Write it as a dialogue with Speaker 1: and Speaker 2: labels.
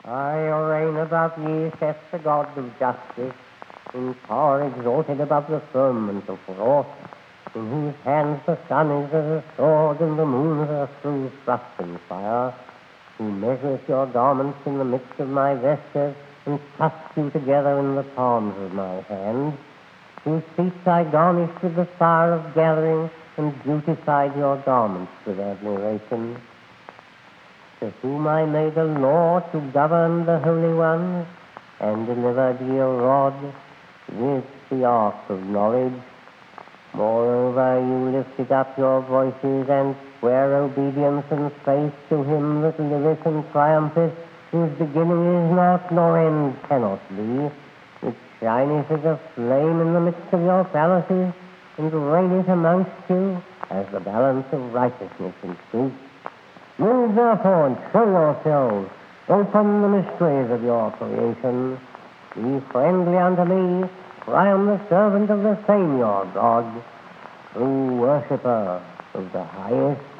Speaker 1: I reign above ye, saith the God of justice, in power exalted above the firmament of wrath, in whose hands the sun is as a sword and the moon as a true thrust and fire, who measureth your garments in the midst of my vesture, and tucks you together in the palms of my hand, whose feet I garnished with the fire of gathering, and beautified your garments with admiration, to whom I made a law to govern the holy ones, and delivered ye a rod with the ark of knowledge. Moreover, you lifted up your voices, and sware obedience and faith to him that liveth and triumpheth, whose beginning is not, nor end cannot be, which shineth as a flame in the midst of your palaces, and reigneth amongst you as the balance of righteousness and truth. Move therefore and show yourselves, open the mysteries of your creation, be friendly unto me, for I am the servant of the same your God, true worshipper of the highest.